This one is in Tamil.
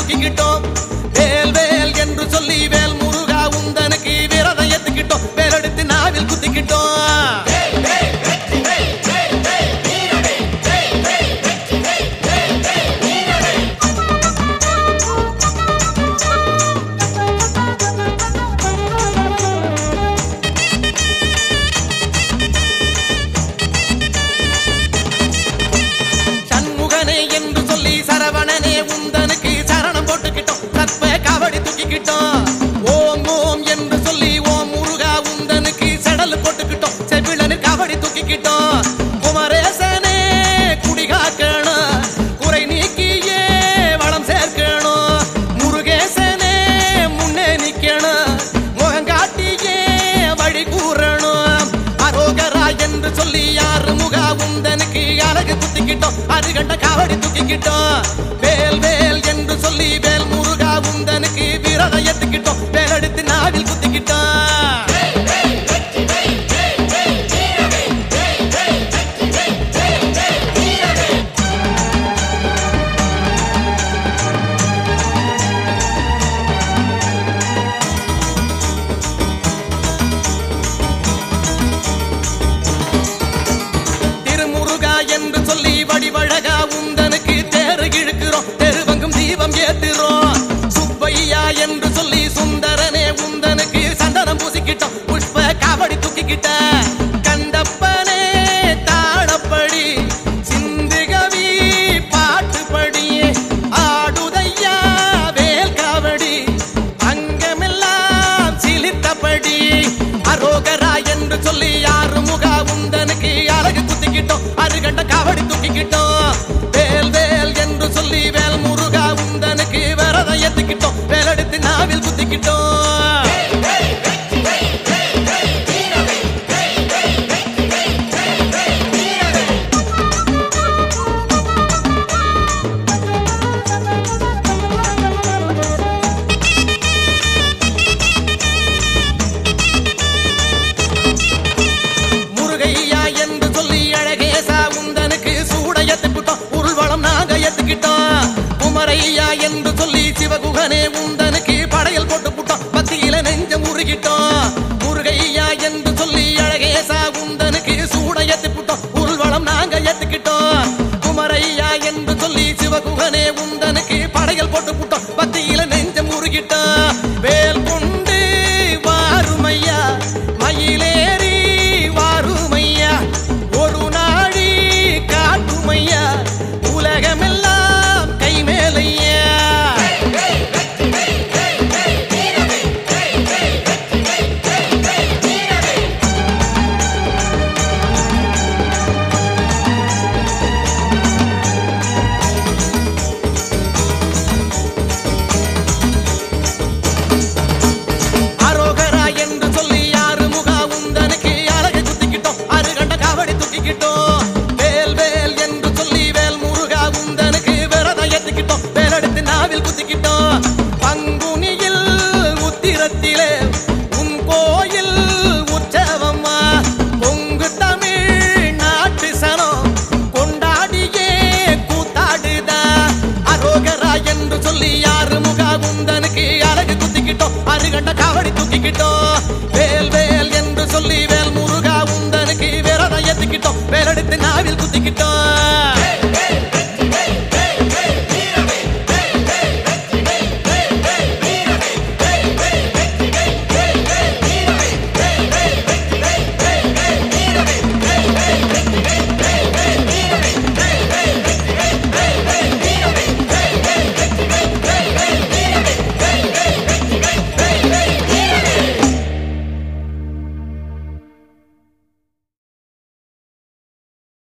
தூக்கிக்கிட்டோம். வேல் வேல் என்று சொல்லி வேல் முருகா உந்தனுக்கு விரதம் ஏத்துக்கிட்டோம். வேலெடுத்து நாவில் குத்திக்கிட்டோம். என்று சொல்லி சரவணனே உந்தனுக்கு சரணம் போட்டுக்கிட்டோம். சர்ப்ப காவடி தூக்கிக்கிட்டோம். ஓம் ஓம் என்று சொல்லி ஓம் முருகா உந்தனுக்கு செடல் போட்டுக்கிட்டோம். செவிழனு காவடி தூக்கிக்கிட்டோம். குமரேசனே குடிகாக்கணும், குறை நீக்கியே வளம் சேர்க்கணும். முருகேசனே முன்னே நிக்கணும், முகங்காட்டியே வழி கூறணும். அரோகரா என்று சொல்லி யாரு முகா உந்தனுக்கு அழகு குத்திக்கிட்டோம். அருகண்ட காவடி தூக்கிக்கிட்டோம். வேல் வேல் என்று சொல்லி வேல் முருகா உந்தனுக்கு விரதம் ஏத்துக்கிட்டோம். வேலெடுத்து நாவில் குத்திக்கிட்டோம். திருமுருகா என்று சொல்லி வடிவழகா உந்தனுக்கு தேறு இழுக்கிறோம். தெருவங்கும் தீபம் ஏத்துறோம். சுப்பையா என்று சொல்லி சுந்தரனே உந்தனுக்கு சந்தனம் பூசிக்கிட்டோம். புஷ்ப காவடி தூக்கிக்கிட்ட. கண்டப்பனே தாளப்படி சிந்துகவி பாட்டுப்படி ஆடுதையா வேல் காவடி அங்கமெல்லாம் சிலித்தபடி. அரோகரா என்று சொல்லி யாரு முகா உந்தனுக்கு அழகு குத்திக்கிட்டோம். அருகண்ட காவடி தூக்கிக்கிட்டோம். வேல் வேல் என்று சொல்லி வேல் முருகா உந்தனுக்கு விரதம் ஏத்துக்கிட்டோம். வேலெடுத்து நாவில் குத்திக்கிட்டோம். முருகையா என்று சொல்லி அழகேசா உந்தனுக்கு சூட ஏத்துக்கிட்டோம். உருள்வளம் நாங்க ஏத்துக்கிட்டோம். குமரையா என்று சொல்லி சிவகுகனே உந்தனுக்கு படையல் போட்டு புட்டோம். பத்தியில நெஞ்ச முருகிட்டோம். முருகையா என்று சொல்லி அழகேசா உந்தனுக்கு சூட ஏத்துக்கிட்டோம். உருள்வளம் நாங்க ஏத்துக்கிட்டோம். குமரையா என்று சொல்லி சிவகுகனே உந்தனுக்கு படையல் போட்டு புட்டோம். பத்தியில நெஞ்ச முருகிட்டோம். வேல் கொண்டு வாருமையா மயிலேறி வாருமையா ஒரு நாடி காட்டுமையா உலகமெல்லாம் கைமேலையா. அரோகரா என்று சொல்லி யாரு முகா உந்தனுக்கு அழகு குத்திக்கிட்டோம். அருகண்ட காவடி தூக்கிக்கிட்டோம். வேல் வேல் என்று சொல்லி வேல் முருகா உந்தனுக்கு விரதம் ஏத்துக்கிட்டோம். வேலெடுத்து நாவில் குத்திக்கிட்டோம். பங்குனியில் உத்திரத்திலே உன் கோயில் உற்சவம்மா பொங்கு தமிழ் நாட்டு சனம் கொண்டாடியே கூத்தாடுதா. அரோகரா என்று சொல்லி யாரு முகா உந்தனுக்கு அழகு குத்திக்கிட்டோம். அருகண்ட காவடி தூக்கிக்கிட்டோம். வேல் வேல் என்று சொல்லி வேல் முருகா உந்தனுக்கு விரதம் ஏத்துக்கிட்டோம். வேலெடுத்து நாவில் குத்திக்கிட்டோம்.